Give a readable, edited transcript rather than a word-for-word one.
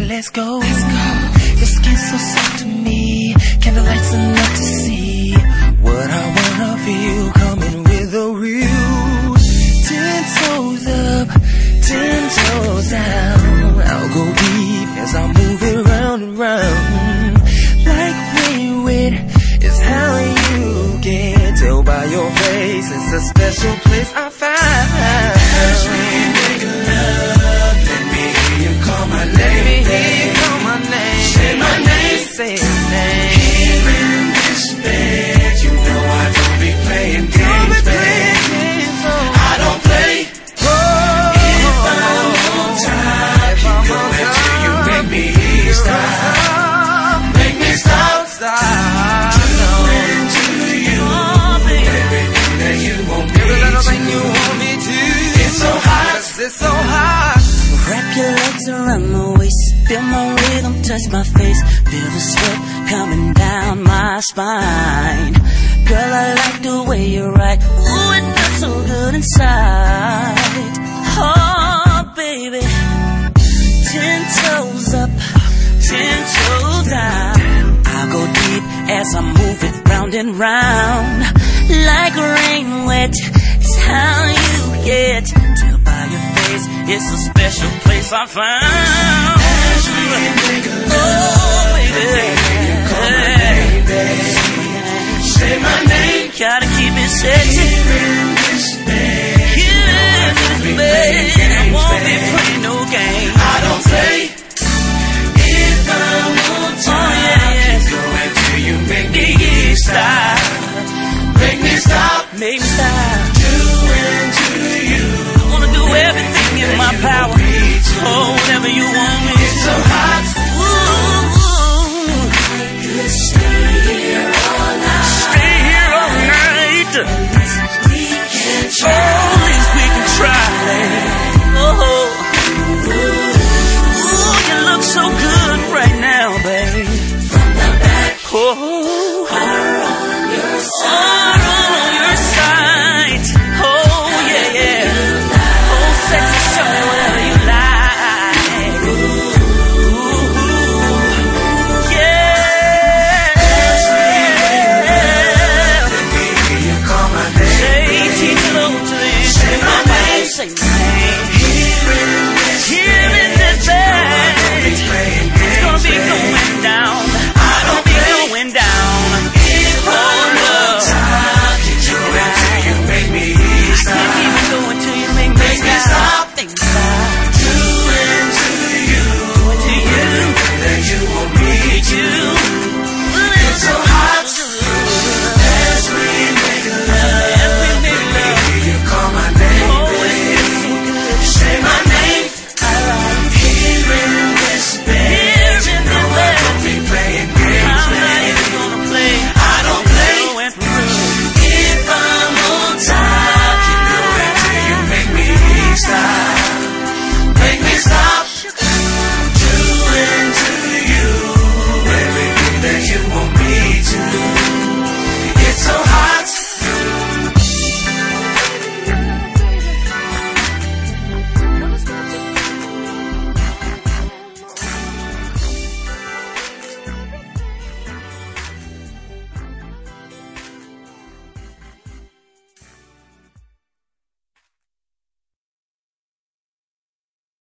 let's go. Your skin's so soft to me, candlelight's enough to see what I wanna feel, coming with a real 10 toes up, 10 toes down. I'll go deep as I move it round and round. Like playing with is how you can tell by your face. It's a special place I find. As we make love, let me hear you call my name. Let me hear you call my name. Say my name. Say my name. Here in this bed, you know I don't be playing games, babe. I don't play. If I'm on time, keep going till you make me stop. Make me stop. Doing to you everything that you want me to. It's so hot. It's so hot. Wrap your legs around my waist, feel my rhythm touch my face, feel the sweat coming down my spine. Girl, I like the way you ride, ooh, it feels so good inside. Oh, baby, 10 toes up, 10 toes down. I'll go deep as I move it round and round. Like rain wet, it's how you get. Tell by your face, it's a special place I found. As we make love, baby, you call my name, baby. Say my name. Gotta keep it sexy. Here in this bed, Here in this bed, I won't be